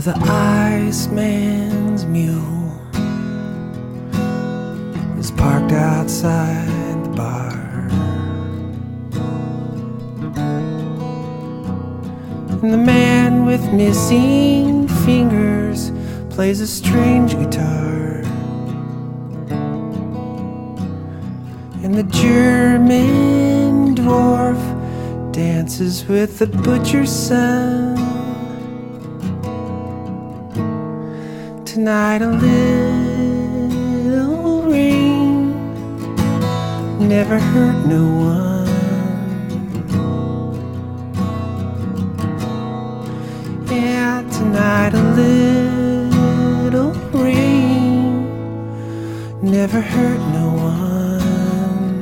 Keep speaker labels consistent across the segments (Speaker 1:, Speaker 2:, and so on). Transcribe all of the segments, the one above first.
Speaker 1: the Iceman's mule is parked outside the bar, and the man with missing fingers plays a strange guitar, and the German dwarf dances with the butcher's son. Tonight a little rain never hurt no one. Yeah, tonight a little rain never hurt no one.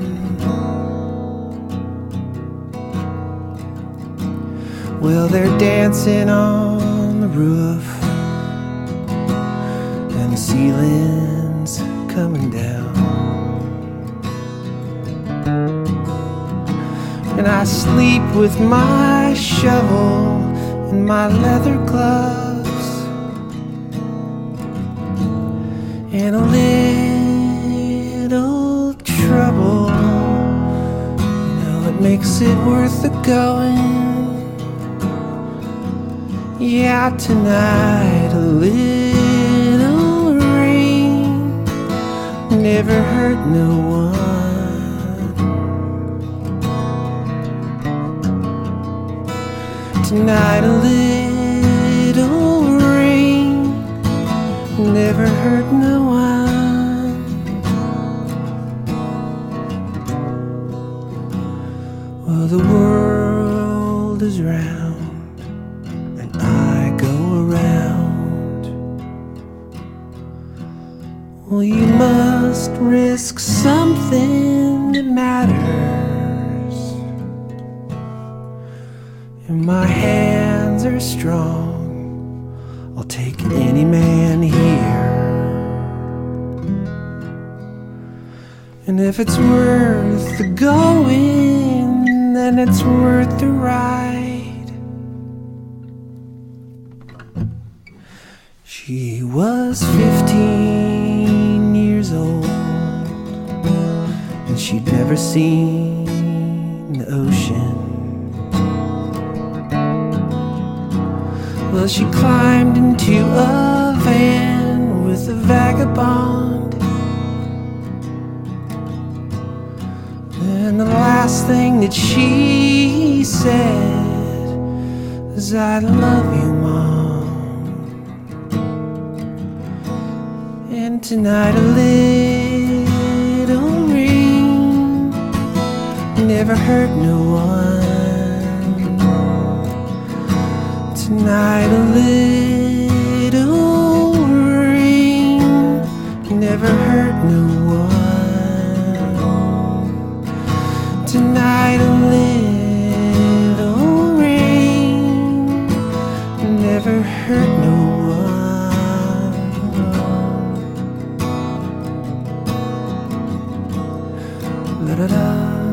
Speaker 1: Well, they're dancing on the roof, and the ceiling's coming down, and I sleep with my shovel and my leather gloves, and a little trouble, you know, it makes it worth the going. Yeah, tonight a little rain never hurt no one. Tonight a little rain never hurt no one. Well, the world is round and I go around. Well, you must risk something that matters, and my hands are strong. I'll take any man here, and if it's worth the going, then it's worth the ride. She was 15 years old, and she'd never seen the ocean. Well, she climbed into a van with a vagabond, and the last thing that she said was, "I love you, Mom." And tonight a little rain never hurt no one. Tonight a little rain never hurt no one. Tonight a little rain never hurt no one. La da da.